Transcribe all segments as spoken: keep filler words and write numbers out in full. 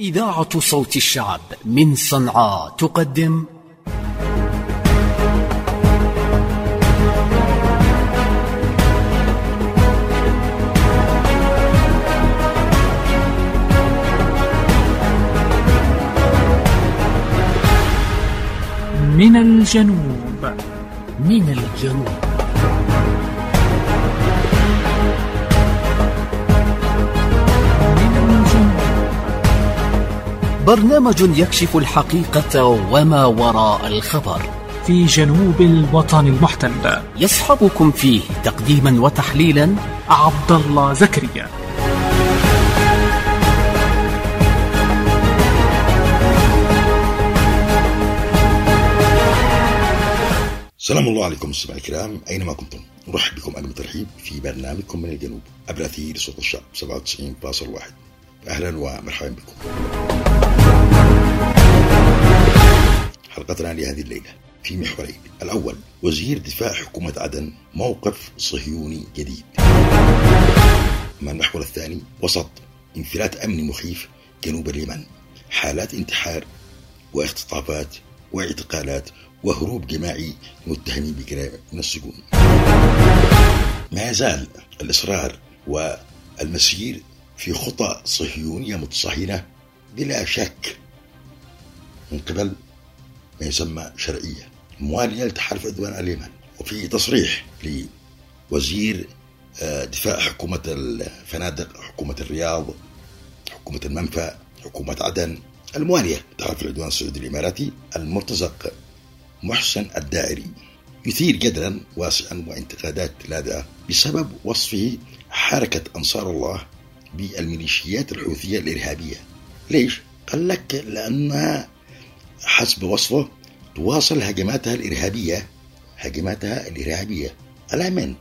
إذاعة صوت الشعب من صنعاء تقدم من الجنوب. من الجنوب برنامج يكشف الحقيقة وما وراء الخبر في جنوب الوطن المحتل. يصحبكم فيه تقديما وتحليلا عبد الله زكريا. سلام الله عليكم مستمعي الكرام أينما كنتم، نرحب بكم أجمل ترحيب في برنامجكم من الجنوب عبر أثير صوت الشعب سبعة وتسعين فاصلة واحد. أهلا ومرحبا بكم. حلقتنا لهذه الليلة في محورين: الأول وزير دفاع حكومة عدن موقف صهيوني جديد، أما المحور الثاني وسط انفلات أمني مخيف جنوب اليمن، حالات انتحار واختطافات واعتقالات وهروب جماعي متهمين بجرائم من السجون. ما يزال الإصرار والمسير في خطى صهيونية متصهينة بلا شك من قبل ما يسمى شرعية موالية لتحالف عدوان اليمن. وفي تصريح لوزير دفاع حكومة الفنادق، حكومة الرياض، حكومة المنفى، حكومة عدن الموالية لتحالف العدوان السعودي الإماراتي، المرتزق محسن الدائري، يثير جدلا واسعا وانتقادات لاذعة بسبب وصفه حركة أنصار الله بالميليشيات الحوثية الإرهابية. ليش؟ قال لك لأنها حسب وصفه تواصل هجماتها الإرهابية هجماتها الإرهابية على من؟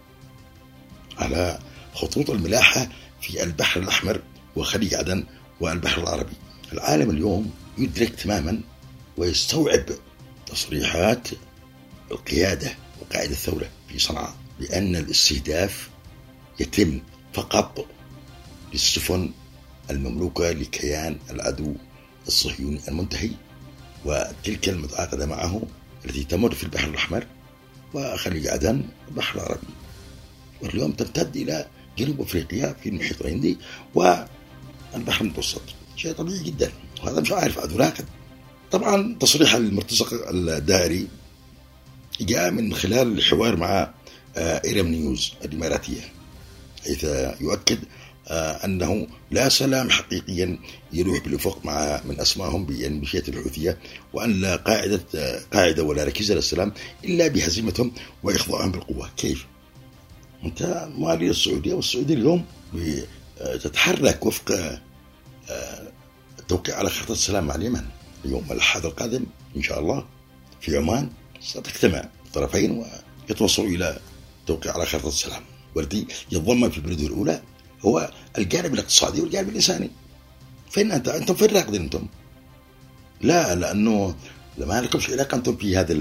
على خطوط الملاحة في البحر الأحمر وخليج عدن والبحر العربي. العالم اليوم يدرك تماما ويستوعب تصريحات القيادة وقائد الثورة في صنعاء بأن الاستهداف يتم فقط للسفن المملوكة لكيان العدو الصهيوني المنتهي وتلك المتعاقدة معه التي تمر في البحر الأحمر وخليج عدن والبحر العربي، واليوم تمتد إلى جنوب أفريقيا في المحيط الهندي والبحر المتوسط. شيء طبيعي جدا، وهذا مش عارف عدو راكد. طبعا تصريح المرتزق الدائري جاء من خلال الحوار مع إيرم نيوز الإماراتية، حيث يؤكد أنه لا سلام حقيقيا يلوح بالأفق مع من أسماهم بالميليشيات الحوثية، وأن لا قاعدة قاعدة ولا ركيزة للسلام إلا بهزيمتهم وإخضاعهم بالقوة. كيف؟ أنت موالي السعودية، والسعودية اليوم تتحرك وفق التوقيع على خطة السلام مع اليمن. اليوم الأحد القادم إن شاء الله في عمان ستجتمع الطرفين ويتوصلوا إلى توقيع على خطة السلام، والذي يتضمن في بلده الأولى هو الجانب الاقتصادي والجانب الإنساني. فين أنت؟ أنتم فين راقدين أنتم؟ لا، لأنه لما لكمش علاقة أنتم في هذا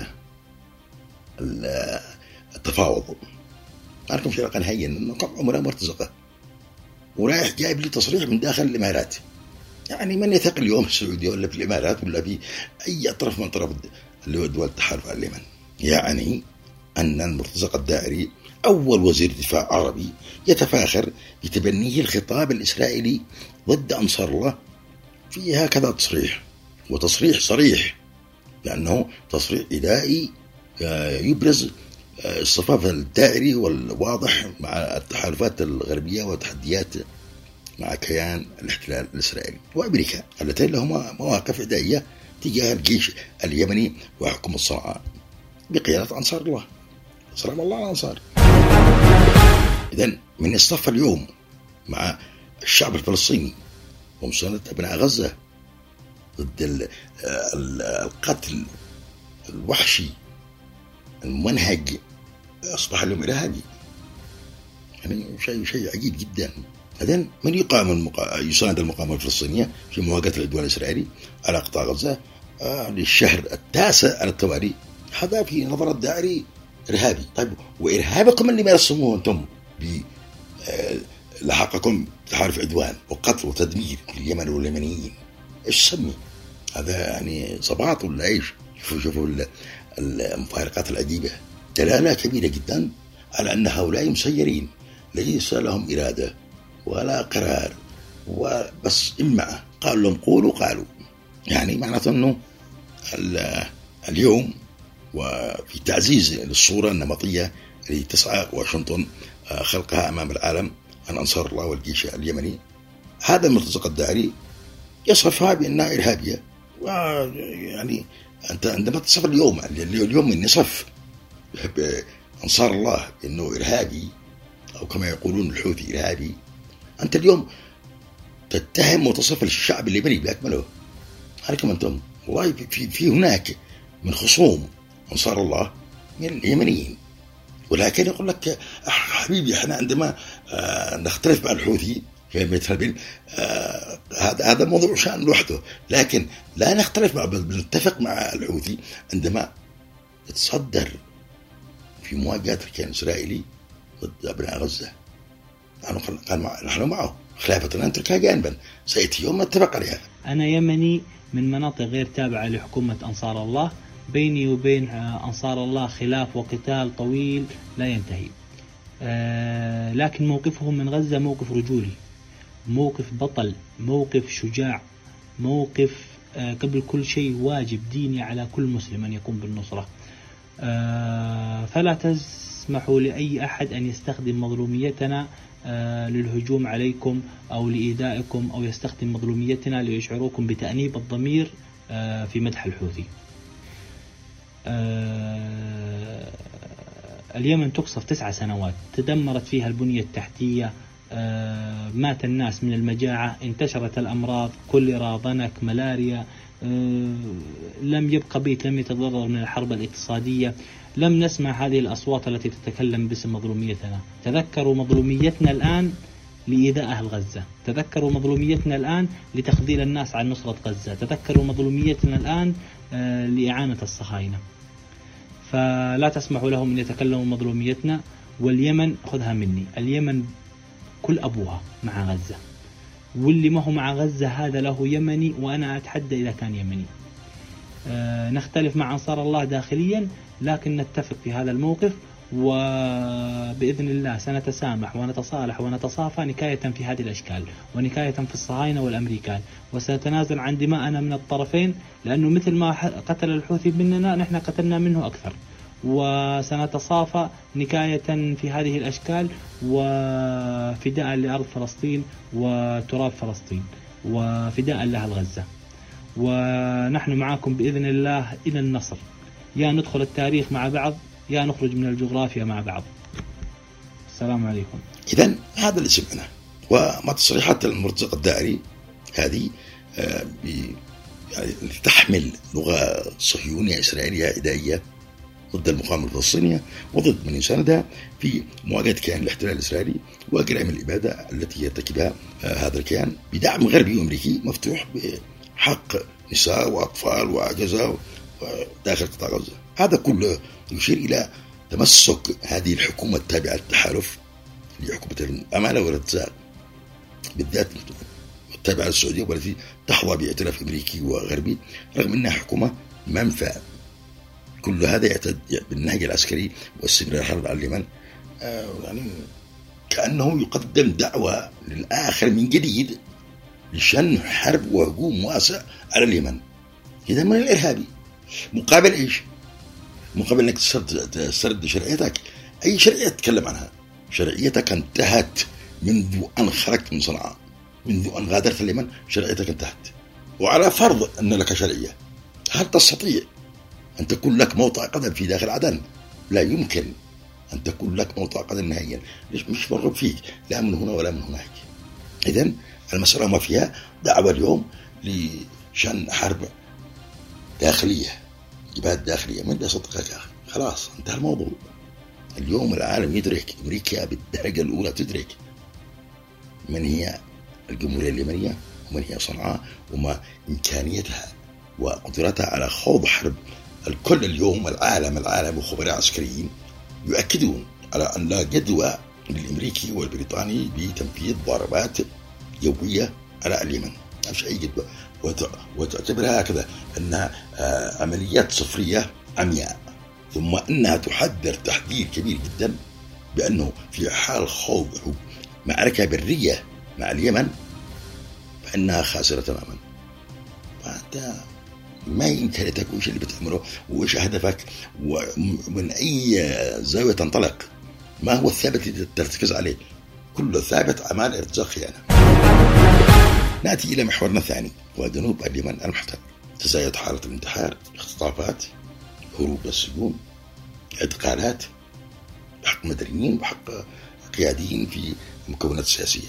التفاوض، ما لكمش علاقة نهائيا، أنكم عملاء مرتزقة. ورايح جايب لي تصريح من داخل الإمارات. يعني من يثق اليوم السعودية ولا في الإمارات ولا في أي طرف من طرف اللي هو دول التحالف على اليمن؟ يعني أن المرتزق الدائري أول وزير دفاع عربي يتفاخر بتبنيه الخطاب الإسرائيلي ضد أنصار الله في هكذا تصريح، وتصريح صريح، لأنه تصريح إدائي يبرز الصفاف الدائري والواضح مع التحالفات الغربية وتحديات مع كيان الاحتلال الإسرائيلي وأمريكا، اللتين لهما مواقف إدائية تجاه الجيش اليمني وحكومة صنعاء بقيادة أنصار الله. سلام الله على الأنصار. إذن من يصطف اليوم مع الشعب الفلسطيني ومساندة أبناء غزة ضد القتل الوحشي المنهج أصبح اليوم إرهابي، يعني شيء شيء عجيب جدا. إذن من يقام المقا... يساند المقاومة الفلسطينية في مواجهة العدوان الإسرائيلي على قطاع غزة آه للشهر التاسع على التوالي، هذا في نظر الدائري إرهابي. طيب وإرهابكم اللي ما يرسموه أنتم لحقكم تحالف عدوان وقتل وتدمير اليمن واليمنيين، إيش سمي هذا؟ يعني صباط ولا إيش؟ شوفوا شوفوا المفارقات العجيبة، دلالة كبيرة جدا على أن هؤلاء مسيرين ليس لهم إرادة ولا قرار، وبس إما قالوا لهم قولوا قالوا. يعني معناته أنه اليوم وفي تعزيز للصورة النمطية التي تسعى واشنطن خلقها أمام العالم عن أنصار الله والجيش اليمني، هذا المرتزق الداعري يصفها بأنها إرهابية. ويعني أنت عندما تصف اليوم اليوم من يصف أنصار الله بأنه إرهابي أو كما يقولون الحوثي إرهابي، أنت اليوم تتهم وتصف الشعب اليمني بأكمله. عليكم أنتم والله في, في هناك من خصوم أنصار الله من اليمنيين، ولكن يقول لك حبيبي احنا عندما آه نختلف مع الحوثي في آه هذا هذا موضوع شأن لوحده، لكن لا نختلف مع بنتفق مع الحوثي عندما يتصدر في مواجهة الكيان الإسرائيلي ضد أبناء غزة. نحن نحن معه خلافة نتركها جانبا، سيأتي يوم نتفق عليها. أنا يمني من مناطق غير تابعة لحكومة أنصار الله، بيني وبين أنصار الله خلاف وقتال طويل لا ينتهي، آه لكن موقفهم من غزة موقف رجولي، موقف بطل، موقف شجاع، موقف آه قبل كل شيء واجب ديني على كل مسلم أن يقوم بالنصرة. آه فلا تسمحوا لأي أحد أن يستخدم مظلوميتنا آه للهجوم عليكم أو لإيذائكم، أو يستخدم مظلوميتنا ليشعروكم بتأنيب الضمير آه في مدح الحوثي. آه اليمن تقصف تسع سنوات، تدمرت فيها البنية التحتية، آه مات الناس من المجاعة، انتشرت الأمراض، كوليرا، ضنك، ملاريا، آه لم يبقى بيت لم يتضرر من الحرب الاقتصادية. لم نسمع هذه الأصوات التي تتكلم باسم مظلوميتنا. تذكروا مظلوميتنا الآن لإيذاء أهل غزة، تذكروا مظلوميتنا الآن لتخذيل الناس عن نصرة غزة، تذكروا مظلوميتنا الآن آه لإعانة الصهاينة. فلا تسمحوا لهم أن يتكلموا مظلوميتنا. واليمن خذها مني، اليمن كل أبوها مع غزة، واللي ما هو مع غزة هذا له يمني، وأنا أتحدى إذا كان يمني. آه نختلف مع أنصار الله داخليا، لكن نتفق في هذا الموقف، وبإذن الله سنتسامح ونتصالح ونتصافى نكاية في هذه الأشكال، ونكاية في الصهاينة والأمريكان، وسنتنازل عن دماءنا من الطرفين، لأنه مثل ما قتل الحوثي مننا نحن قتلنا منه أكثر، وسنتصافى نكاية في هذه الأشكال، وفداء لأرض فلسطين وتراب فلسطين، وفداء لأهل غزة. ونحن معكم بإذن الله إلى النصر، يا ندخل التاريخ مع بعض يا نخرج من الجغرافيا مع بعض. السلام عليكم. إذن هذا اللي سمعنا، وما تصريحات المرتزق الداعري هذه آه يعني تحمل لغة صهيونية إسرائيلية عدائية ضد المقاومة الفلسطينية وضد من يساندها في مواجهة كيان الاحتلال الإسرائيلي وجرائم الإبادة التي يرتكبها آه هذا الكيان بدعم غربي وأمريكي مفتوح بحق نساء وأطفال وعجزة داخل قطاع غزة. هذا كله يشير إلى تمسك هذه الحكومة التابعة للتحالف اللي حكومة الأمانة والارتزاق بالذات التابعة للسعودية، والتي تحظى باعتراف أمريكي وغربي رغم أنها حكومة منفى. كل هذا يعتد بالنهج العسكري واستمرار الحرب على اليمن، آه يعني كأنه يقدم دعوة للآخر من جديد لشن حرب وهجوم واسع على اليمن. إذا من الإرهابي مقابل إيش؟ مقابل أنك تسرد شرعيتك. أي شرعية تتكلم عنها؟ شرعيتك انتهت منذ أن خرجت من صنعاء، منذ أن غادرت اليمن شرعيتك انتهت. وعلى فرض أن لك شرعية، هل تستطيع أن تكون لك موطأ قدم في داخل عدن؟ لا يمكن أن تكون لك موطأ قدم نهائيا، ليش؟ مش مرغوب فيك لا من هنا ولا من هناك. إذن المسألة ما فيها دعوة اليوم لشن حرب داخلية، إبادة داخلية. من لا صدقك خلاص انتهى الموضوع. اليوم العالم يدرك، أمريكا بالدرجة الأولى تدرك من هي الجمهورية اليمنية ومن هي صنعاء وما إمكانيتها وقدرتها على خوض حرب. الكل اليوم العالم العالم وخبراء عسكريين يؤكدون على أن لا جدوى للأمريكي والبريطاني بتنفيذ ضربات يومية على اليمن. مش أي جدوى، وتعتبرها هكذا أنها عمليات صفرية عمياء، ثم أنها تحذر تحذير كبير جدا بأنه في حال خوض معركة برية مع اليمن فإنها خاسرة تماما. فأنت ما يمكن أن تكون شيء اللي بتعمله وإيش هدفك ومن أي زاوية تنطلق، ما هو الثابت اللي ترتكز عليه، كله ثابت أعمال ارتزاق خيانة. نأتي إلى محورنا الثاني وجنوب اليمن المحتل. تزايد حالة الانتحار، اختطافات، هروب السجون، اعتقالات بحق مدنيين وحق قياديين في المكونات السياسية.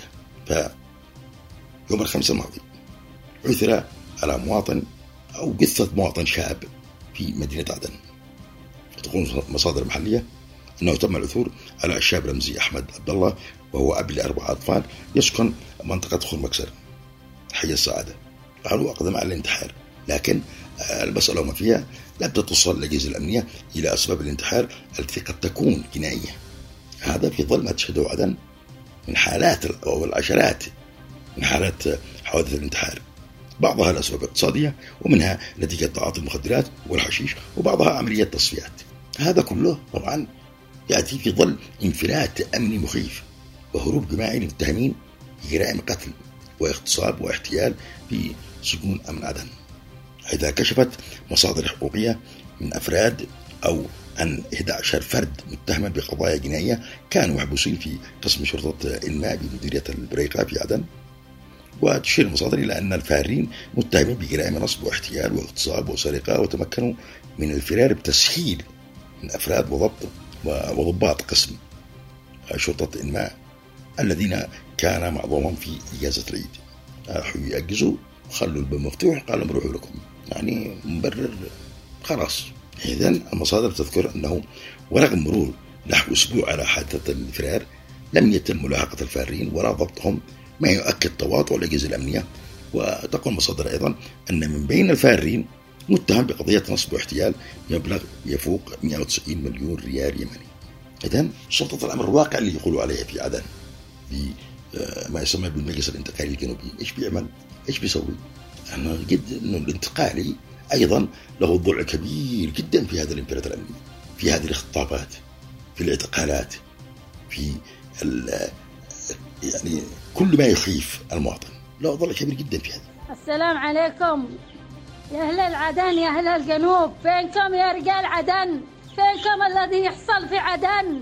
فيوم الخميس الماضي عثر على مواطن أو جثة مواطن شاب في مدينة عدن. تقول مصادر محلية أنه تم العثور على الشاب رمزي أحمد عبد الله، وهو أب لأربع أطفال يسكن منطقة خرمكسر حي السعادة. قالوا أقدم على الانتحار، لكن المسألة وما فيها لم تتصل الأجهزة الأمنية إلى أسباب الانتحار التي قد تكون جنائية. هذا في ظل ما تشهده عدن من حالات أو العشرات من حالات حوادث الانتحار، بعضها الأسباب الاقتصادية ومنها نتيجة تعاطي المخدرات والحشيش، وبعضها عمليات تصفيات. هذا كله طبعا يأتي في ظل انفلات أمني مخيف وهروب جماعي للمتهمين بجرائم قتل واغتصاب واحتيال في سجون أمن عدن. إذا كشفت مصادر حقوقية من أفراد أو عن أحد عشر فرد متهما بقضايا جنائية كانوا محبوسين في قسم شرطة الماء بمديرية البريقة في عدن، وتشير المصادر إلى أن الفارين متهمين بجرائم نصب واحتيال واغتصاب وسرقة، وتمكنوا من الفرار بتسهيل من أفراد وضبط وضباط قسم شرطة الماء الذين كان معظمهم في إجازة العيد. راحوا يأجزوا وخلوا الباب مفتوح، قالوا روحوا لكم، يعني مبرر خلاص. إذن المصادر تذكر أنه ورغم مرور نحو أسبوع على حادثة الفرار لم يتم ملاحقة الفارين ولا ضبطهم، ما يؤكد تواطؤ الأجهزة الأمنية. وتقول المصادر أيضا أن من بين الفارين متهم بقضية نصب واحتيال بمبلغ يفوق مئة وتسعين مليون ريال يمني. إذن سلطة الأمر الواقع اللي يقولوا عليها في عدن بما يسمى بالمجلس الانتقالي الجنوبي، إيش بيعمل؟ إيش بيسوي؟ أنا جد إنه الانتقالي أيضا له ضلع كبير جدا في هذا الانفلات الأمني، في هذه الاختطافات، في الاعتقالات، في يعني كل ما يخيف المواطن له ضلع كبير جدا في هذا. السلام عليكم يا أهل العدن، يا أهل الجنوب، فينكم يا رجال عدن؟ فينكم الذي يحصل في عدن؟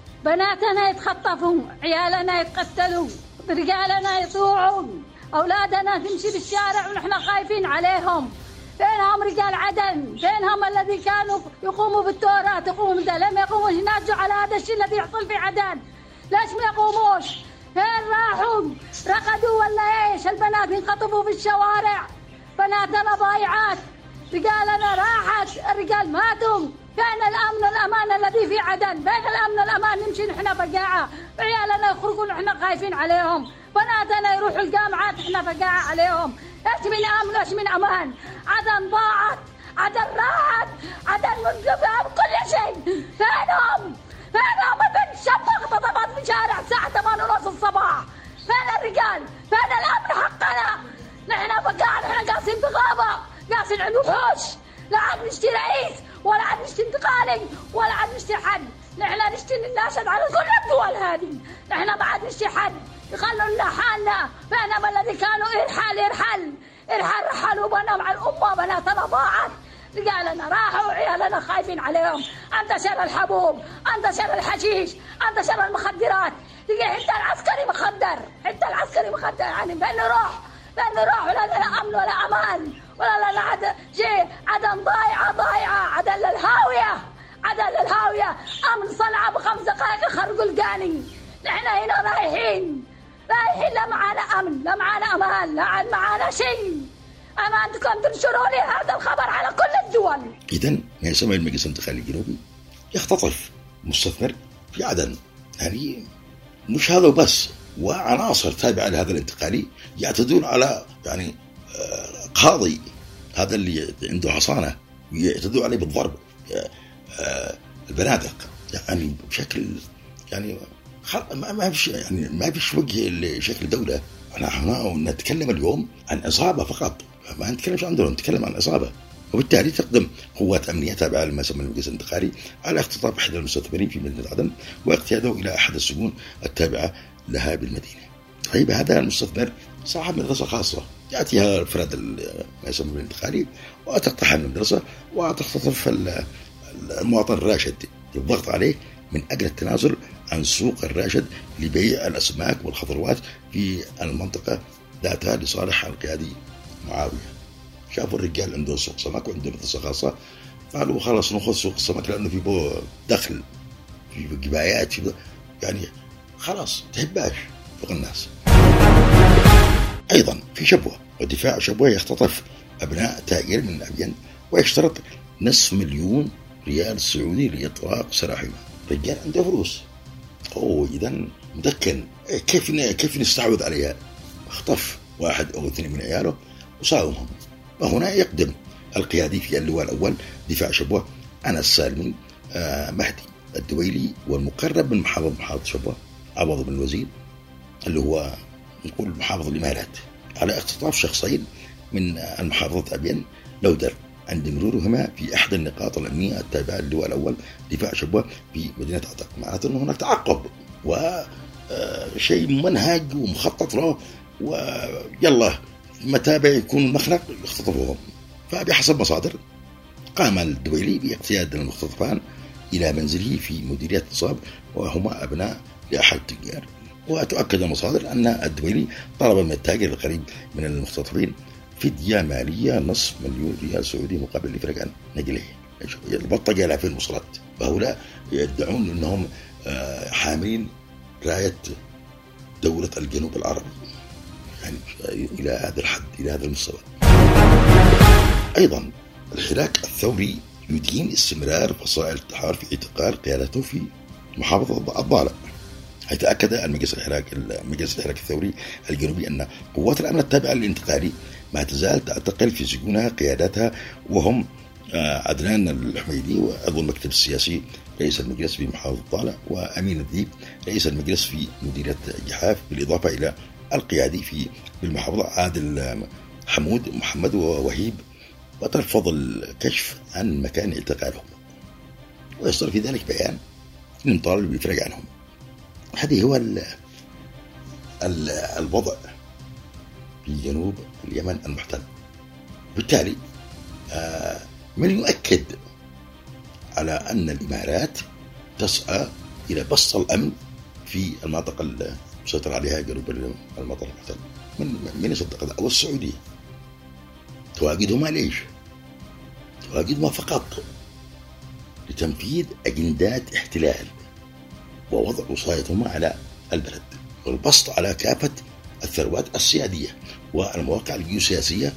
بناتنا يتخطفوا، عيالنا يتقتلوا، رجالنا يطوعوا، أولادنا تمشي بالشارع ونحن خايفين عليهم. فينهم رجال عدن؟ فينهم الذي كانوا يقوموا بالتورات؟ يقوموا بده، لم يقوموا يناجوا على هذا الشيء الذي يحصل في عدن. ليش ما يقوموش؟ فين راحوا؟ رقدوا ولا ايش؟ البنات ينخطفوا في الشوارع، بناتنا ضايعات، رجالنا راحت، الرجال ماتوا. فين الأمن والأمان الذي في عدن؟ فين الأمن والأمان؟ نمشي نحن بقاعة، عيالنا يخرجوا نحن خايفين عليهم، بناتنا يروحوا الجامعات نحن بقاعة عليهم. ايش من أمن وايش من أمان؟ عدن ضاعت، عدن راحت، عدن منقذة بكل شيء. فينهم؟ فينهم البنت شابة اختطفت في شارع الساعة ثمانية ونص الصباح؟ فين الرجال؟ فين الأمن حقنا؟ نحن بقاعة، نحن قاصين بغابة، قاصين عند وحوش، لا عاد نشتي رئيس ولا عاد نشتي انتقالي ولا عاد نشتي حد. نحن نشتي نناشد على كل الدول هذه، نحن ما عاد نشتي حد، يخلوا لنا حالنا. بينما الذي كانوا يرحل يرحل يرحل رحلوا بنا مع الأمة، بناتنا ضاعت، رجالنا راحوا، عيالنا خايفين عليهم. انتشر الحبوب، انتشر الحشيش، انتشر المخدرات، تجي حتى العسكري مخدر، حتى العسكري مخدر. يعني بين نروح بين نروح ولا لنا أمن ولا أمان ولا لنا عدن. شيء عدن ضايعة ضايعة، عدن للهاوية، عدن للهاوية. أمن صنعاء بخمس دقائق خرقوا القاني. نحن هنا رايحين رايحين، لا معانا أمن، لا معانا أمان، لا عاد معانا شيء. أمانتكم تنشروا لي هذا الخبر على كل الدول. إذن ما يسمى المجلس الانتقالي الجنوبي يختطف مستثمر في عدن. يعني مش هذا بس، وعناصر تابعة لهذا الانتقالي يعتدون على يعني قاضي هذا اللي عنده حصانة، ويعتدوا عليه بالضرب، البنادق، يعني بشكل يعني ما فيش يعني ما فيش وجه لشكل دولة نحن هنا نتكلم اليوم عن إصابة فقط، ما نتكلمش عن دول، نتكلم عن إصابة. وبالتالي تقدم قوات أمنية تابعة لما يسمى المجلس الانتقالي على اختطاف أحد المستثمرين في مدينة عدن واقتياده إلى أحد السجون التابعة لها بالمدينة. طيب هذا المستثمر صاحب مدرسة خاصة، يأتيها الفرد ما يسمى بالانتقالي وتقتحم المدرسة وتختطف المواطن الراشد، الضغط عليه من أجل التنازل عن سوق الراشد لبيع الأسماك والخضروات في المنطقة ذاتها لصالح القيادي معاوية. شافوا الرجال عنده سوق سمك وعنده مدرسة خاصة، قالوا خلاص نأخذ سوق السمك لأنه في بو دخل، في جبايات، في يعني خلاص تهباش فوق الناس. أيضا في شبوة، ودفاع شبوة يختطف أبناء تاجر من أبين ويشترط نصف مليون ريال سعودي لإطلاق سراحهم. رجال عنده فلوس، أوه إذا مدكن، كيف كيف نستعوذ عليها؟ اخطف واحد أو اثنين من عياله وصاومهم. وهنا يقدم القيادي في اللواء الأول دفاع شبوة أنس السالمي آه مهدي الدويلي والمقرب من محافظ محافظة شبوة عوض بن الوزير اللي هو نقول محافظ الإمارات على اختطاف شخصين من المحافظة أبين لودر عند مرورهما في أحد النقاط الأمنية التابعة للواء الأول دفاع شبوة في مدينة عتق. معناته أنه هناك تعقب وشيء منهج ومخطط له، ويلا متابع يكون المخنق يختطفوهم. فبحسب مصادر قام الدويلي باقتياد المختطفان إلى منزله في مديرية نصاب وهما أبناء لأحد التجار. وتؤكد المصادر أن الدويلي طلب من التاجر القريب من المختطفين فدية مالية نصف مليون ريال سعودي مقابل إفراج عن نقله. البطة جاء في الموصلات، وهؤلاء يدعون أنهم حاملين راية دولة الجنوب العربي، يعني إلى هذا الحد، إلى هذا المستوى. أيضا الحراك الثوري يدين استمرار فصائل التحار في اعتقال قيادته في محافظة الضالع، حيث أكد المجلس الحراك المجلس الحراك الثوري الجنوبي أن قوات الأمن التابعة للانتقالي ما تزال تعتقل في سجونها قياداتها، وهم عدنان الحميدي وعضو المكتب السياسي رئيس المجلس في محافظة الضالع، وأمين الديب رئيس المجلس في مديرية جحاف، بالإضافة إلى القيادي في بالمحافظة عادل حمود محمد ووهيب، وترفض الكشف عن مكان اعتقالهم، ويصدر في ذلك بيان نطالب بالإفراج عنهم. هذه هو ال ال الوضع في جنوب اليمن المحتل. بالتالي آه من يؤكد على أن الإمارات تسعى إلى بسط الأمن في المنطقة المسيطر عليها جنوب المنطقة المحتل. من من يصدق هذا؟ والسعودية تواجدهما ليش؟ تواجدهما فقط لتنفيذ أجندات احتلال ووضع وصايتهما على البلد والبسط على كافة الثروات السيادية والمواقع الجيوسياسية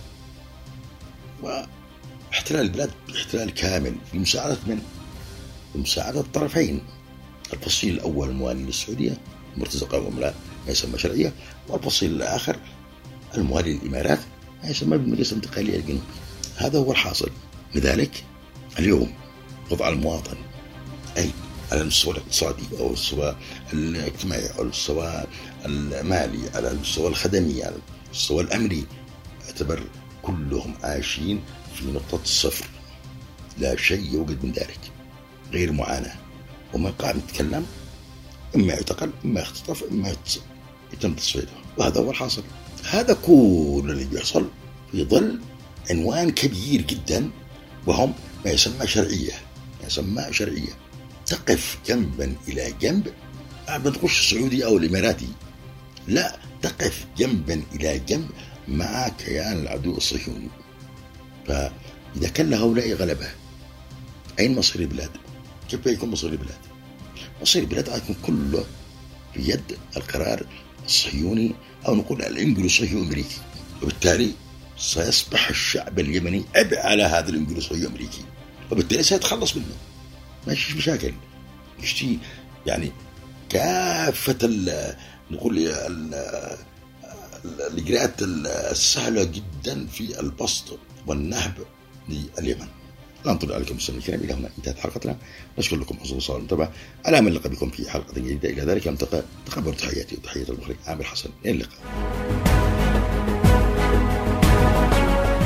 واحتلال البلاد احتلال كامل بمساعدة من؟ بمساعدة الطرفين، الفصيل الأول الموالي للسعودية مرتزقة وملا ما يسمى شرعية، والفصيل الآخر الموالي للإمارات ما يسمى بالمجلس الانتقالي الجنوبي. هذا هو الحاصل. لذلك اليوم وضع المواطن أي على المستوى الاقتصادي أو المستوى الاجتماعي أو المستوى المالي على المستوى الخدمي على المستوى الأمني اعتبر كلهم عايشين في نقطة الصفر، لا شيء يوجد من ذلك غير معاناة. ومن قام يتكلم إما يعتقل إما يختطف إما يتم تصفيته، وهذا هو الحاصل. هذا كل اللي بيحصل في ظل عنوان كبير جدا وهم ما يسمى شرعية، ما يسمى شرعية تقف جنبا إلى جنب، ما بتخش السعودي أو الإماراتي، لا تقف جنبا إلى جنب مع كيان العدو الصهيوني. فإذا كان لهؤلاء غلبة أين مصير البلاد؟ كيف يكون مصير البلاد؟ مصير البلاد يكون كله في يد القرار الصهيوني أو نقول الإنجليزي الأمريكي، وبالتالي سيصبح الشعب اليمني عبء على هذا الإنجليزي الأمريكي، وبالتالي سيتخلص منه، ما فيش مشاكل. يشتي يعني كافة ال نقول الإجراءات السهلة جدا في البسط والنهب لليمن. لا نطلع عليكم السلام الكريم، إلى هنا انتهت حلقتنا. نشكر لكم حسن الصلاة والمتابعة. على أمل نلقى بكم في حلقة جديدة. إلى ذلك نلتقى، تقبلوا تحياتي وتحية المخرج عامر حسن. إلى اللقاء.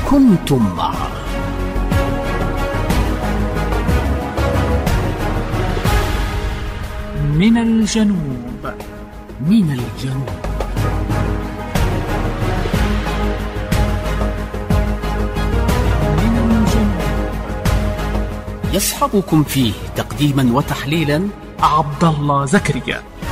كنتم معه. من الجنوب. من الجنوب. من الجنوب. يصحبكم فيه تقديما وتحليلا عبد الله زكريا.